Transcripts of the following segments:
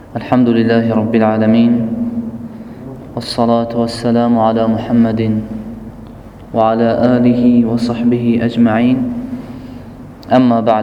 الحمد لله رب العالمين، والصلاة والسلام على محمد وعلى آله وصحبه أجمعين. أما بعد،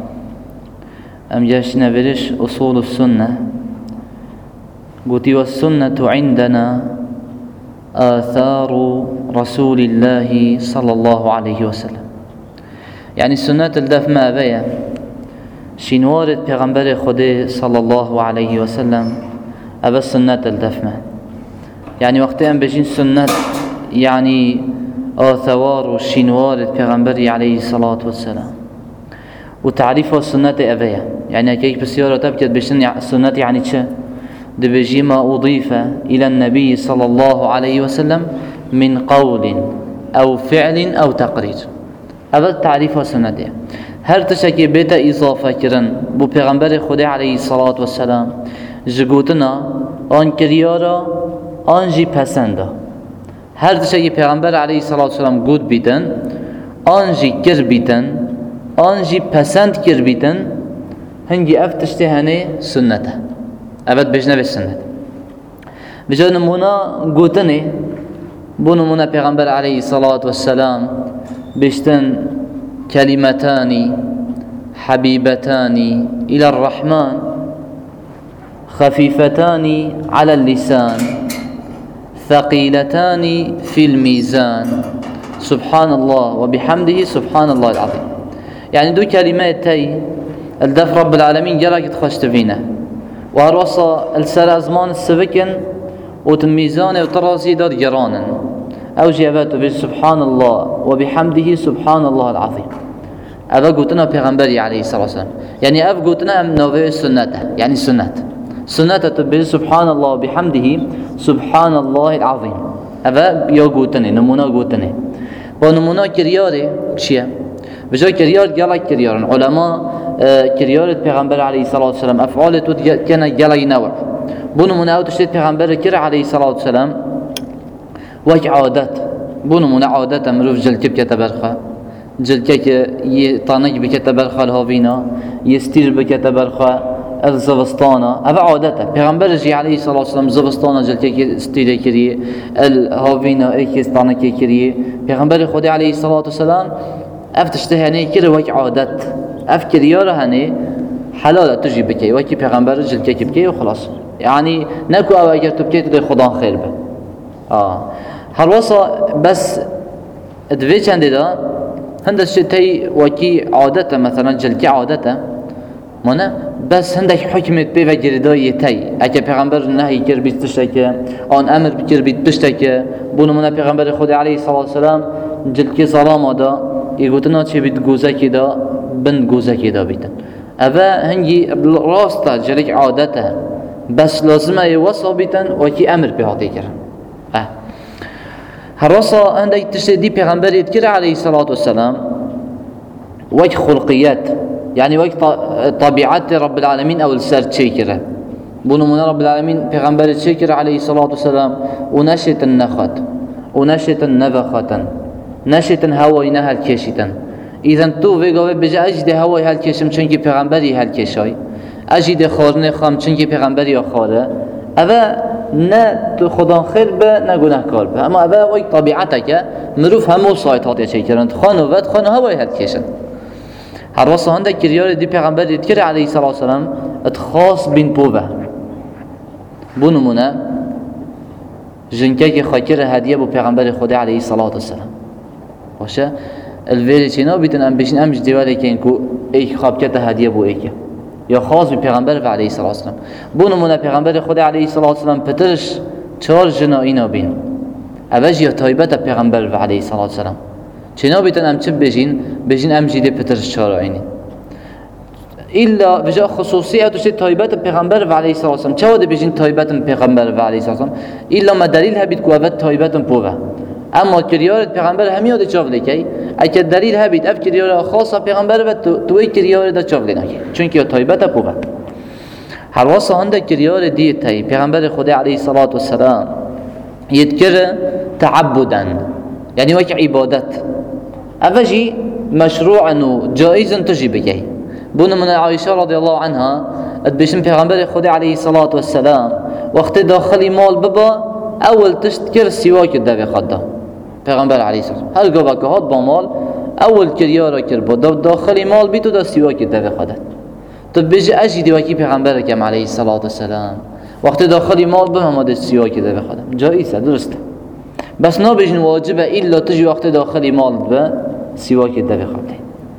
جاشنا برش أصول السنة. قلت والسنة عندنا آثار رسول الله صلى الله عليه وسلم. يعني السنة الدف ما بيا شنوارد پیغمبر خدا صلى الله عليه وسلم أبا السنة الدف ما يعني وقتين بجين سنة يعني آثار وشنوارد پیغمبر عليه الصلاة والسلام وتعريف السنة أبيا يعني كيف بسيارة تبكت بجين السنة يعني چه دبجي ما أضيف إلى النبي صلى الله عليه وسلم من قول أو فعل أو تقرير. أول تعريف السنة هر تشكي بيت إضافة كرن بو پیغمبر خدا عليه الصلاة والسلام جگوتنا آن كريارا آن جي پسنده. هر تشكي پیغمبر عليه الصلاة والسلام گود بیتن آن جي كر بیتن آن جي پسند كر بیتن هنجي افتشته هنه سنته أبد بجنب السنة. بجا نمونا گوتنه بو نمونا پیغمبر عليه الصلاة والسلام بشتن كلمتان حبيبتان إلى الرحمن خفيفتان على اللسان ثقيلتان في الميزان سبحان الله وبحمده سبحان الله العظيم. يعني دو كلمات تاي الدف رب العالمين جراك تخشت فينا وهروصا السر أزمان السبكن وتميزان وترازي دار جرانا أو جابته بسبحان الله وبحمده سبحان الله العظيم. أبا قلتنا پیغمبري عليه الصلاة والسلام يعني أبا قلتنا نوفي السنة يعني السنة تبه سبحان الله وبحمده سبحان الله العظيم. أبا يو قلتنا نمونا قلتنا ونمونا كرياري شيء بجا كريار جالك كريار علماء كريار پیغمبر عليه الصلاة والسلام أفعالته كان جالي نوع بنمونا أو تشتت پیغمبر كر عليه الصلاة والسلام وك عادت بنمونا عادت مروف جلكب كتبرخه جلكك يطانك بكتبرخه الهافينا يستير بكتبرخه الزبستانة أبا عادته پیغمبر جي عليه الصلاة والسلام زبستانة جلكك استير كريه الهافينا ايك استانك كريه پیغمبر خدا عليه الصلاة والسلام افتشته هنه كره وك عادت افكر ياره هنه حلال تجي بكي وكي پیغمبر جلكك بكي وخلاص يعني نكو او اگر تبكي تدي خدا خير به هر وصا بس ادوي چنده دا هندش تي وكي عادته مثلا جلكي عادته مانا بس هندك حكمت بي وگرداي تي اگه پیغمبر نهي كر بيت تشتك آن امر بكر بيت تشتك بونو منا پیغمبر خدا عليه الصلاة والسلام جلكي ظلام دا يقولنا چه بيت گوزكي دا بند گوزكي دا بيتن أبا هنجي راستا جلك عادته بس لازم يوصى بيتن وكي امر بهاتي كرن هراسا عندك تشتدي پیغمبر يذكر عليه الصلاة والسلام وك خلقيات يعني وك طبيعات رب العالمين أو السر تشيكره بونو من رب العالمين پیغمبر تشيكر عليه الصلاة والسلام ونشت النخت ونشت النفخة نشت هواي نهل كشتن إذا تو ويقوي بجا أجد هواي هل كشم چونكي پیغمبري هل كشاي أجد خارنه خام چونكي پیغمبري خاره أبا نه تو خدا خیر به نه گناهکار به اما اول وقت طبیعته که مروف همو سایتات چه کردند خانه ود خانه هوای هد کشن هر واسه هنده کریار دی پیغمبر دید که علیه الصلاة والسلام اتخاص بین پوه بونمونه جنکه که خاکر هدیه بو پیغمبر خدا علیه الصلاة والسلام باشه الویلی چینا بیتن ام بشین امش دیواله که اینکو ایک خوابکت هدیه بو ایکه یا خاص به پیغمبر علیه الصلاة والسلام بو نمونه پیغمبر خدا علیه الصلاة والسلام پترش چهار جنا اینا بین اوج یا تایبت پیغمبر علیه الصلاة والسلام چنا بیتن ام چه بجین ام جیده پترش چهار اینی الا بجا خصوصیت و تایبت پیغمبر علیه الصلاة والسلام چه وده بجین تایبت پیغمبر علیه الصلاة والسلام الا ما دلیل هبید کو اوت تایبت پوه اما کریارت پیغمبر همیاد چاوله کی اگه دلیل هبید اف کریار خاصه پیغمبر و توی کریار دا چاوله نکی چون که تایبت پوه هر واسه هنده کریار دی تای پیغمبر خدا علیه الصلاة والسلام يذكر تعبدا يعني وك عبادت أفجي مشروعا جائزا تجي بكي بون من عائشة رضي الله عنها ادبشن پیغمبر خدا علیه الصلاة والسلام وقت داخلی مال ببا اول تشت کر سواک دوی خدا پیغمبر علیه الصلاة والسلام هر گوه که هات با مال اول کریا را کر با داخلی مال بی تو دا سواک دوی خدا تو بجی اجی دیوکی پیغمبر کم علیه الصلاة والسلام وقت داخلی مال به همه دا سواک دوی خدا جاییسه درسته بس نا بجن واجبه ایلا تجی وقت داخلی مال به سواک دوی خدا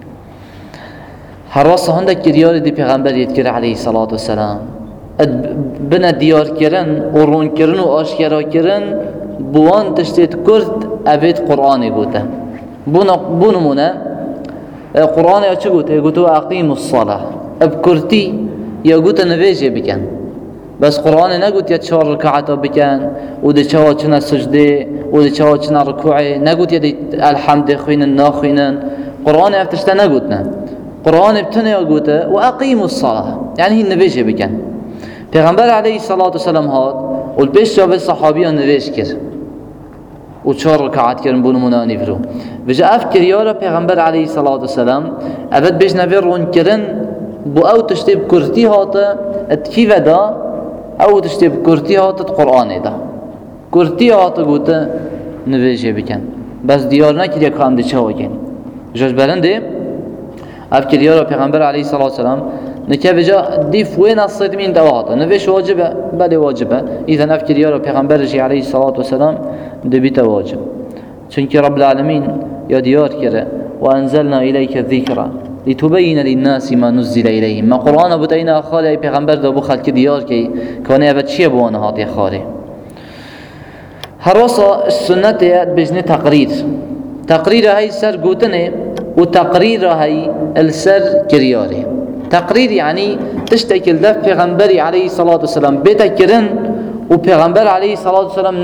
هر واسه هندک دیار دی پیغمبر یادکر علیه الصلاة والسلام بنا دیار کردن و رون کردن و آشکارا کردن بوان تشتیت کرد ابد قرآنی گوته بونمونه قرآن یا چه گوته؟ گوته اقیم الصلاة اب کرتی یا گوته نویجه بکن بس قرآن نگوت یا 4 رکعتا بکن و ده چوا چنا سجده و ده چوا چنا رکوعه نگوت یا ده الحمد خوینن ناخوینن قرآن افتشته نگوت نه قرآن ابتنى يقوله وأقيموا الصلاة يعني هي النبيش بكن پیغمبر عليه الصلاة والسلام هاد والبيش جاب الصحابيان نبيش كر وشار ركعات كرن بونو مناني فرو بجا أفكر يارا پیغمبر عليه الصلاة والسلام أبد بيش نفر رون كرن بو أو تشتب كرتي هاتا اتكيف دا أو تشتب كرتي هاتا قرآن دا كرتي هاتا قوتا نبيش بكن بس ديارنا كده كان دي چاوا كن جاش برنده افکر یارا پیغمبر علیه الصلاة والسلام نکه بجا دیف وين الصيد من دواته نفش واجبه بله واجبه اذا افکر یارا پیغمبر علیه الصلاة والسلام دبیت واجب چونکه رب العالمین یا دیار کرده وانزلنا الیک الذکر لتبین للناس ما نزل الیهم ما قرآن بود اینا خاله پیغمبر دابو خلق دیار کی کنه ابد چیه بوانه هات خاله هر وصا السنت بجنه تقریر هاي سر گوتنه وتقرير هاي السر كرياري تقرير يعني تشتكل دف پیغمبر عليه الصلاة والسلام بتكرن وبيغمبر عليه الصلاة والسلام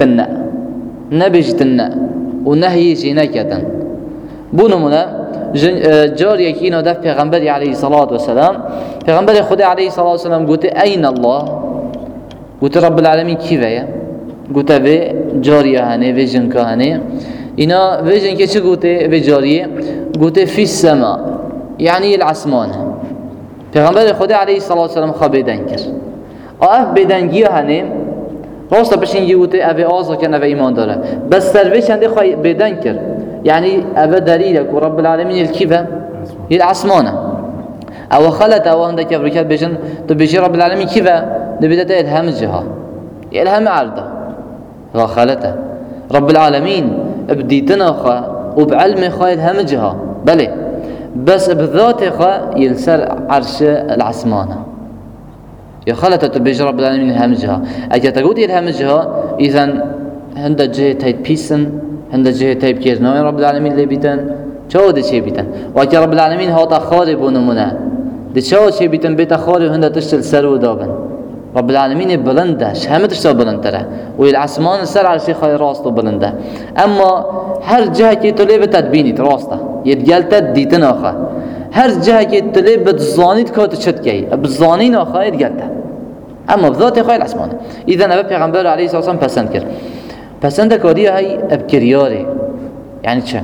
نبجتنا ونهي جنكتا بونمنا جار يكينا دف پیغمبر عليه الصلاة والسلام پیغمبر خدا عليه الصلاة والسلام قلت أين الله قلت رب العالمين كيفية قلت في جارية هني في جنكا هني اینا ویژن که چه گوته به جاریه گوته فی السما یعنی العسمان پیغمبر خدا علیه الصلاة والسلام خواه بدن کرد اف بدنگی هنه راست بشین گوته اوه آزا کن اوه ایمان داره بس سروی چنده خواه بدن کرد یعنی اوه دلیله که رب العالمین الکیفه العسمانه اوه خلط اوه هنده که برکت بشن تو بشی رب العالمین کیفه نبیدته الهم جها الهم عرضه را خلطه رب العالمين بديتنا خا وبعلم خا الهم جها بله بس بذات خا ينسر عرش العسمانة يا خلت بيج رب العالمين الهم جها اجا تقول الهم جها اذا عند جهه تايب بيسن عند جهه تايب كيرنا رب العالمين اللي بيتن شو ده شيء بيتن واجا رب العالمين هاتا خارب ونمونه ده شو شيء بيتن بيت خارب هند تشتل سرو دابن رب العالمين بلنده همه تشتغل بلندتره والعسمان سر على شيء خير راسته بلنده اما هر جهه که تو لیب تدبینید راسته یدگلت دیتن آخه هر جهه که تو لیب بتزانید که تو چت کی بزانین آخه یدگلت اما بذات خير العسمان اذا نبي پیغمبر علیه الصلاه والسلام پسند کرد پسند کاری های ابکریاره یعنی چه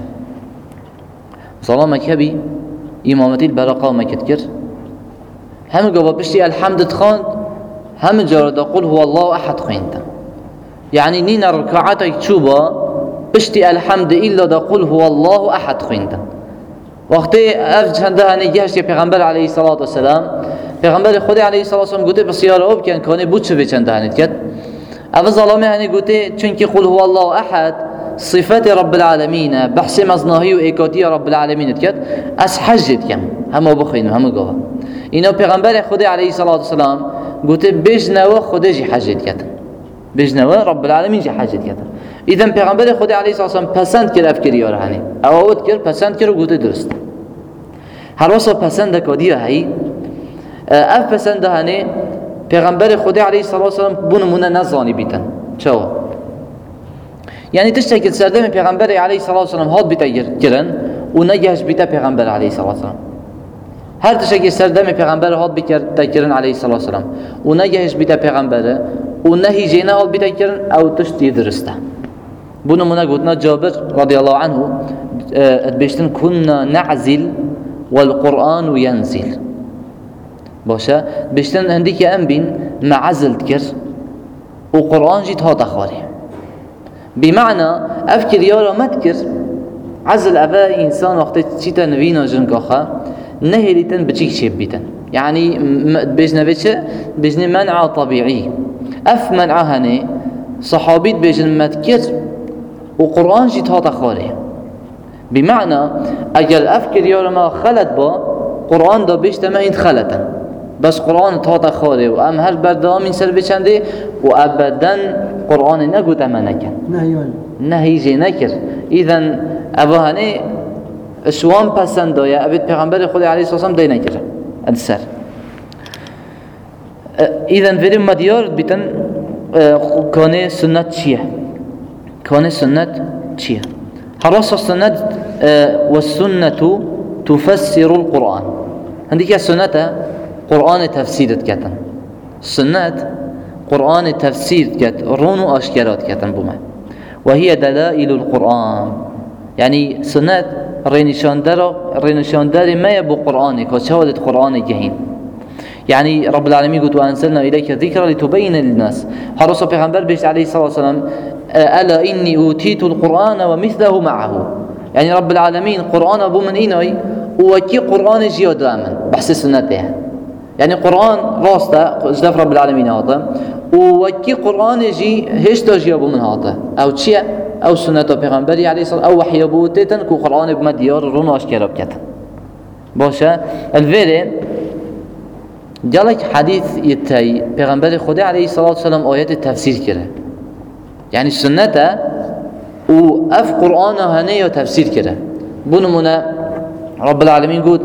مثلا مکبی امامتی البراقه مکت کرد همه گفت بشتی الحمد خواند هم جرد قل هو الله احد خوينتا يعني نين ركعات يكتوبا بشتي الحمد الا دا قل هو الله احد خوينتا وقت افج هنده نگهش پیغمبر علیه الصلاة والسلام پیغمبر خدا علیه الصلاة والسلام گوته بسیار آب کن کنه بود چه بچنده هنید کد اول ظلامه هنه گوته چونکه قل هو الله احد صفات رب العالمين بحث مزناهي وإيكاتي رب العالمين كد أس حجت كم هم بخينه هم جوا إنه پیغمبر خدا عليه الصلاة والسلام قلت بجنوا خدا جي حجت كد بجنوا رب العالمين جي حجت كد إذا پیغمبر خدا عليه الصلاة والسلام پسند كر أفكري ورهاني أود كر پسند كر قلت درست هر وصل پسند كودي هاي أف پسند هاني پیغمبر خدا عليه الصلاة والسلام بون من نزاني بيتن شو يعني تشتكي سردم پیغمبر عليه الصلاة والسلام هاد بتجرن ونجهش بيتا پیغمبر عليه الصلاة والسلام هر تشتكي سردم پیغمبر هاد بتجرن عليه الصلاة والسلام ونجهش بيتا پیغمبر ونهي جينا هاد بتجرن أو تشتي درسته بونو منا قلنا جابر رضي الله عنه بيشتن كنا نعزل والقرآن ينزل باشا بشتن هنديك أم بين معزل تكر وقرآن جيت هذا خاري بمعنى أفكر يارا ما تكر عزل أبا إنسان وقت تشيتا نبينا جنكاخا نهلتن بتشيك شيب بيتن يعني بيجنا بيجنا منع طبيعي أف منع هني صحابيت بيجن ما تكر وقرآن جيت هذا خاري بمعنى أجل أفكر يارا ما خلت با قرآن دا بيشتا ما يتخلتن بس قرآن تاتا خاري وام هر بردام این سر بچنده و ابدا قرآن نگود اما نکن نهی جه نکر ایذن اباهنه شوان پسنده یا ابید پیغمبر خود علیه السلام دی نکر ادسر ایذن فریم مدیار بیتن کانه سنت چیه کانه سنت چیه حراس السنت والسنة تفسر القرآن هنديك السنة قرآن تفسيرت كتن سنة قرآن تفسير كت رونو أشكالات كتن بما وهي دلائل القرآن يعني سنة رينشان دار ما يبو قرآنك وشهادة قرآن جهين يعني رب العالمين قلت وأنزلنا إليك ذكرى لتبين للناس حرص پیغمبر بيش عليه الصلاة والسلام ألا إني أوتيت القرآن ومثله معه يعني رب العالمين قرآن أبو من إيناي وكي قرآن جيو دامن بحث سنته يعني قرآن راسته جدف رب العالمين هذا وكي قرآن جي هيش تجي أبو من هذا أو تشيء أو سنة پیغمبري عليه الصلاة أو وحي أبو تيتن كو قرآن بمديار رونو أشكال بكتن باشا الفيري جالك حديث يتاي پیغمبر خدا عليه الصلاة والسلام آيات التفسير كره يعني السنة وأف قرآن هنية تفسير كره بنمنا رب العالمين قد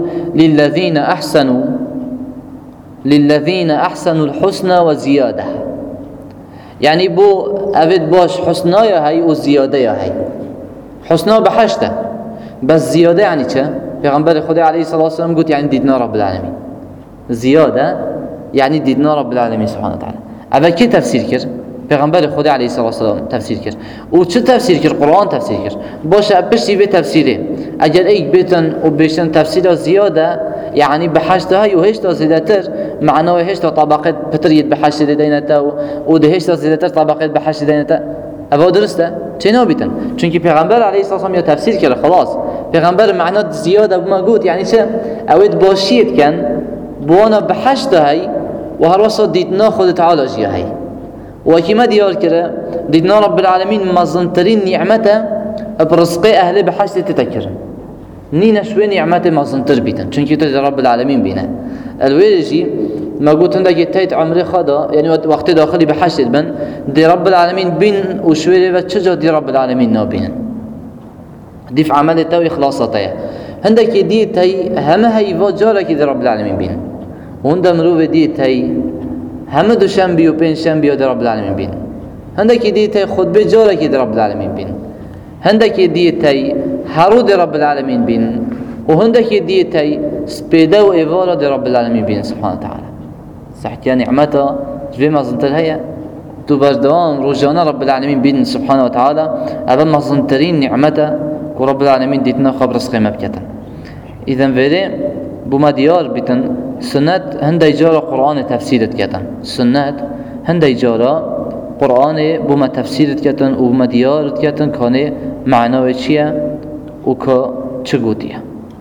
للذين أحسنوا الحسنى وزيادة يعني بو أبد باش حسنى يا هاي وزيادة يا هاي حسنى بحشته بس زيادة يعني چه؟ پیغمبر خدا عليه الصلاة والسلام قد يعني ديدنا رب العالمين زيادة يعني ديدنا رب العالمين سبحانه وتعالى أبا كي تفسير كر؟ پیغمبر خدا عليه الصلاة والسلام تفسير كر و چه تفسير كر؟ قرآن تفسير كر باشه بشتي به تفسيره اگر ايك بيتن و بيشتن تفسيره زيادة يعني بحشته هاي و هشتا زيادتر معناه هشتا طبقات بتريد بحشت دينتا و ده هشتا زيادتر طبقات بحشت دينتا أبا درسته چه بيتن چونكي پیغمبر عليه الصلاة والسلام يا تفسير كر خلاص پیغمبر معناه زيادة بما قلت يعني چه اويد باشيت كان بوانا بحشته هاي و هر وصل ديتنا خود تعالى جي هاي وكما ديار كره ديدنا رب العالمين مظنترين نعمته برزق أهل بحاجة تتكر نينا شوي نعمته مظنتر بيتن چونكي تجي رب العالمين بينا الويجي ما قلت عندك تيت عمري خدا يعني وقت داخلي بحاجة بن دي رب العالمين بين وشوي بتشجع دي رب العالمين نابين دي في عملته وإخلاصته عندك دي تي هم هي وجارك دي رب العالمين بين وعند مروف دي تي همه دو شنبه و پنج شنبه در رب العالمین بین هندکی دیتای خطبه جاره که در رب العالمین بین هندکی دیتای هرو در رب العالمین بین و هندکی دیتای سپیده و ایوارا در رب العالمین بین سبحانه وتعالى صحتیا نعمتا جوی مزنتر هیا تو بردوام روزانه رب العالمین بین سبحانه وتعالى اول مزنترین نعمتا که رب العالمین دیتنا خبر سقیمه بکتن اذن ویره بما ديار بيتن سنة هندي جارة قرآن تفسيرت كتن سنة هندي جارة قرآن بما تفسيرت كتن وبما ديارت كتن كانه معناه چيه وكا چگوتيه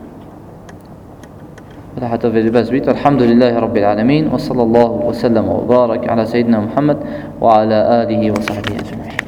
حتى في الباس بيت الحمد لله رب العالمين وصلى الله وسلم وبارك على سيدنا محمد وعلى آله وصحبه أجمعين.